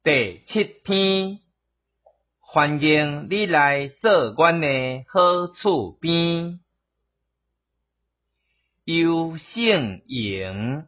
第7篇，欢迎你来做阮的好厝边。优胜营，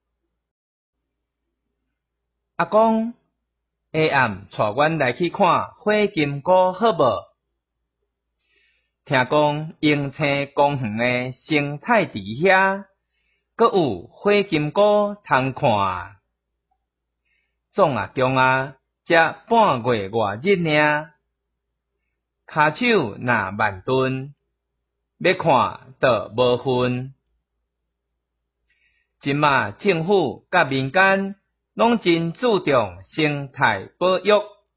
阿公下暗带阮来去看火金菇好无？听讲永青公园的生态池遐，阁有火金菇通看。总阿强啊，才半月外日尔，骹手若慢顿，要看就无份。即马政府甲民间拢真注重生态保育。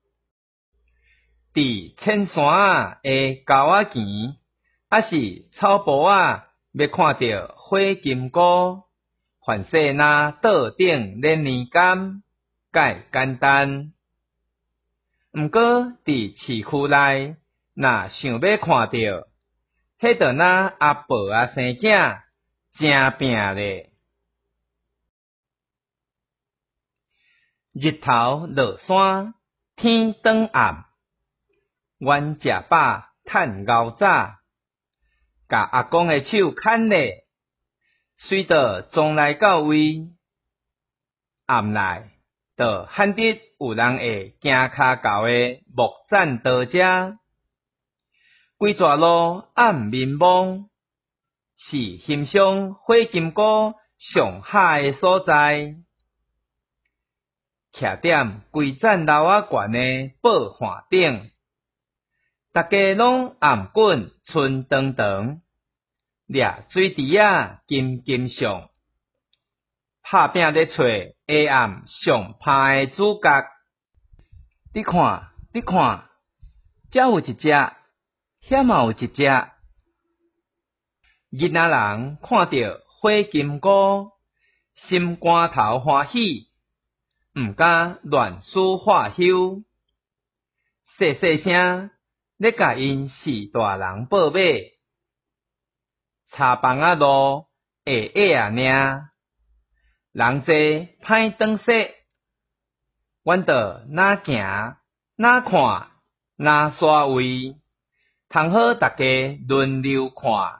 伫浅山的狗仔墘，还是草埔仔，要看到火金菇，凡说若桌顶连年柑，介简单。毋过伫市区内，若想要看到，迄着若阿婆啊生囝，真拼咧。日头落山，天转暗，阮食饱趁熬早，甲阿公的手牵咧，随着庄内到位，暗内就罕得有人会行骹厚的木栈道遮，规条路暗迷蒙，是欣赏火金菇上好的所在。徛踮规层楼仔悬的报环顶，大家拢颔滚春长长，掠水池仔金金上，拍拼咧找下暗上拍的主角。你看，你看，遮有一只，遐嘛有一只。囡仔人看到火金菇，心肝头欢喜。毋敢乱施化休，细细声咧甲因四大人报马，柴房仔路下下啊尔，人济歹转说，阮着哪行哪看哪刷位，通好大家轮流看。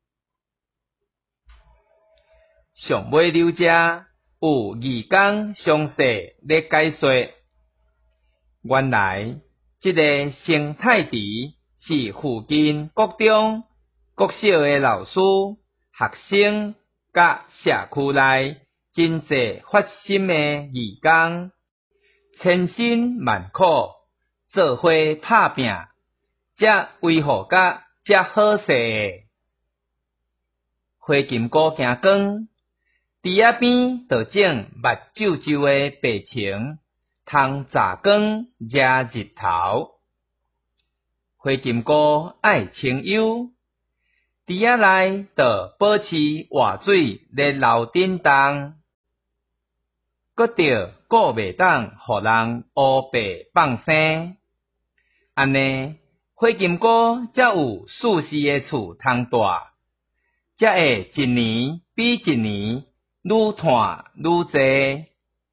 上尾溜遮。有义工详细咧解说，原来这个生态池是附近国中、国小的老师、学生甲社区内真济发心的义工，千辛万苦做伙拍拼，才维护甲遮好势的。火金菇行光。池仔边就种目睭睭的白青，通炸光遮日头。火金菇爱清幽，池仔内就保持活水咧流震动，搁着顾袂当互人乌白放生。安尼火金菇才有舒适的厝通住，才会一年比一年。愈赚愈济。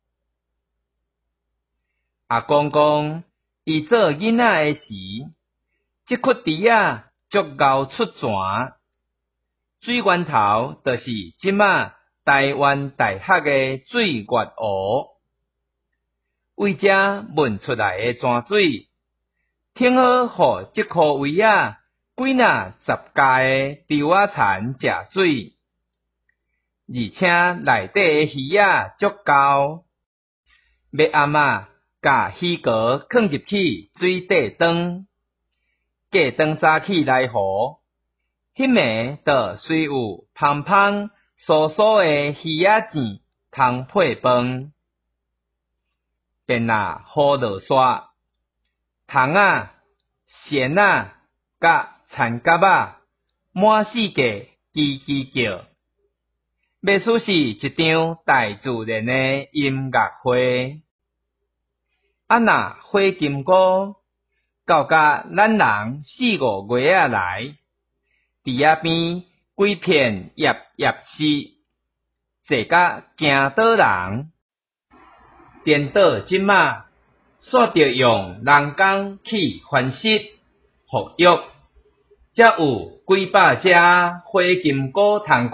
阿公讲，伊做囡仔的时，即窟池仔足够出泉，水源头就是即马台湾大学的水月湖，为遮问出来的泉水，挺好互即棵位仔几若10家的稻仔田食水。而且内底的鱼仔足够，要暗仔甲鱼膏放入去水底转，过转早起来河，迄暝就虽有芳芳酥酥的鱼仔糋通配饭。便若雨落煞，虫仔、蝉仔甲田蛤仔满世界叽叽叫。要似是一场大自然的音乐会。啊若火金菇到甲咱人4、5月仔来，池仔边规片叶叶湿，坐甲惊倒人。颠倒即马煞着用人工去翻析服育，才有几百只花金菇通看。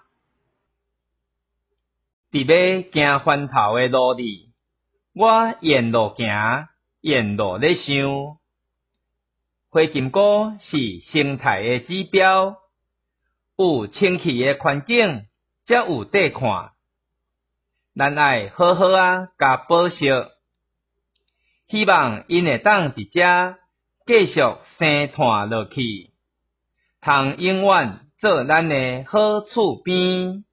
伫要行翻头的路里，我沿路行，沿路咧想，花金菇是生态的指标，有清气的环境，才有底看。咱爱好好甲保惜，希望因会当伫遮继续生炭落去，通永远做咱的好厝边。